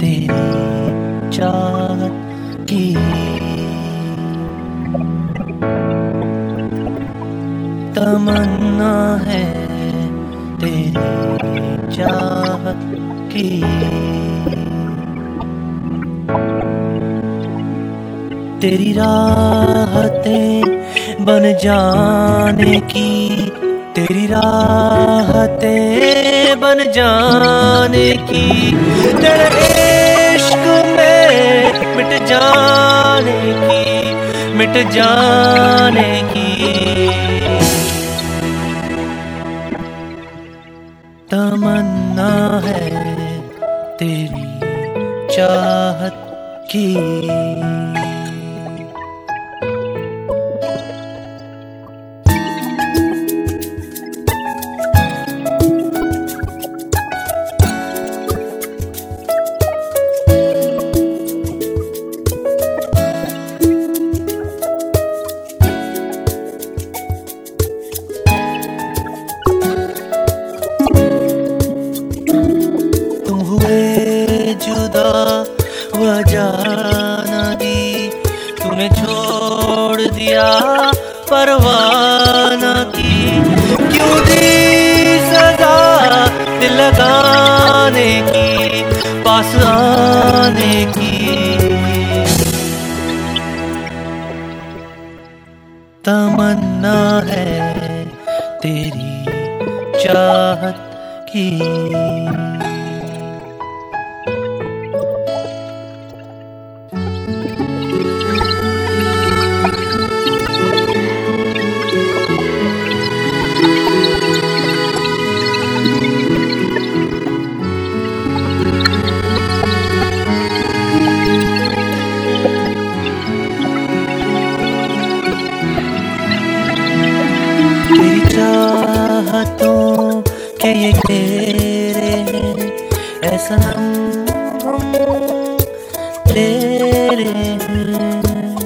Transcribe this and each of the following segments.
तेरी चाहत की तमन्ना है, तेरी चाहत की। तेरी राहतें बन जाने की, तेरी राहतें बन जाने की, तेरे इश्क में मिट जाने की, मिट जाने की तमन्ना है, तेरी चाहत की। जुदा वजह न दी, तूने छोड़ दिया परवाह न की। क्यों दी सजा दिल लगाने की, पास आने की तमन्ना है, तेरी चाहत की। तेरी चाहतों के ये घेरे हैं, ऐसा हम तेरे हैं।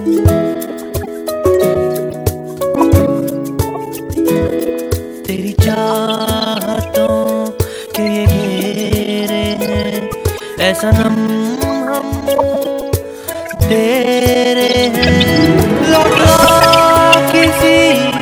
तेरी चाहतों के ये घेरे हैं, ऐसा हम तेरे हैं। लौटा किसी